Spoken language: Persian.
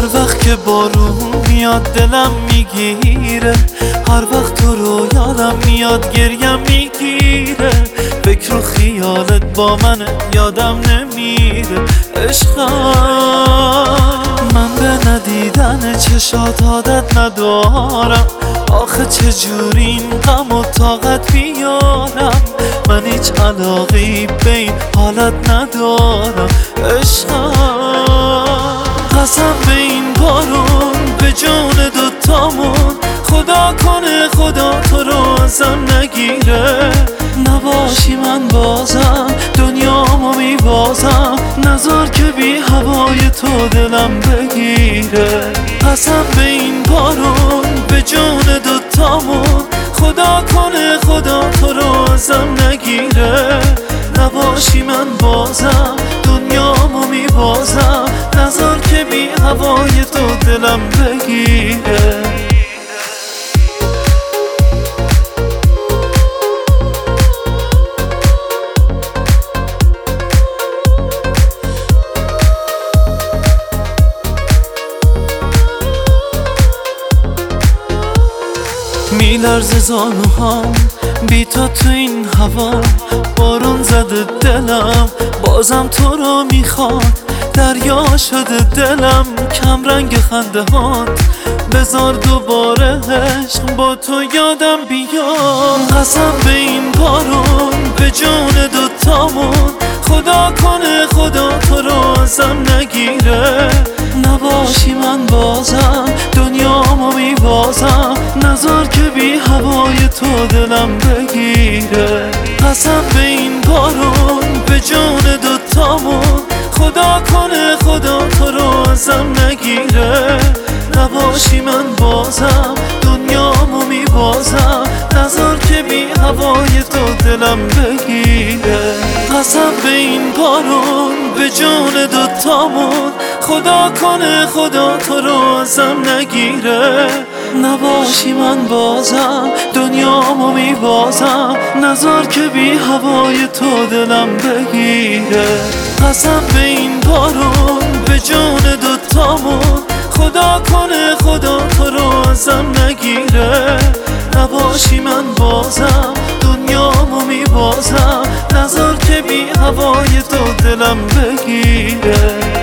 وقت که بارون میاد دلم میگیره، هر وقت تو رو یادم میاد گریم میگیره. فکر و خیالت با منه یادم نمیره. عشقم من به ندیدن چشات عادت ندارم، آخه چجوری این غم و طاقت بیارم. من هیچ علاقی به این حالت ندارم. عشقم قسم به این بارون به جون دوتامون، خدا کنه خدا تو رو ازم نگیره. نباشی من بازم دنیامو میبازم، نذار که بی هوای تو دلم بگیره. قسم به این بارون به جون دوتامون، خدا کنه خدا تو رو ازم نگیره. نباشی من بازم دنیامو میبازم، نذار که بی هوای تو دلم بگیره. میلرزه زانوهام بی تو این هوا، بارون زده دلم بازم تو رو میخواد. دریا شده دلم کم رنگ خنده هات، بذار دوباره عشق با تو یادم بیاد. قسم به این بارون به جون دوتامون، خدا کنه خدا تو رو ازم نگیره. نباشی من بازم دنیامو میبازم، نذار که بی هوای تو دلم بگیره. قسم به این بارون به جون دوتامون، خدا کنه خدا تو رو ازم نگیره. نباشی من بازم دنیامو میبازم، نذار که بی هوای تو دلم بگیره. قسم به این بارون به جون دوتامون، خدا کنه خدا تو رو ازم نگیره. نباشی من بازم دنیامو میبازم، نذار که بی هوای تو دلم بگیره. قسم به این بارون به جون دوتامون، خدا کنه خدا تو رو ازم نگیره. نباشی من بازم دنیامو میبازم، نذار که بی هوای تو دلم بگیره.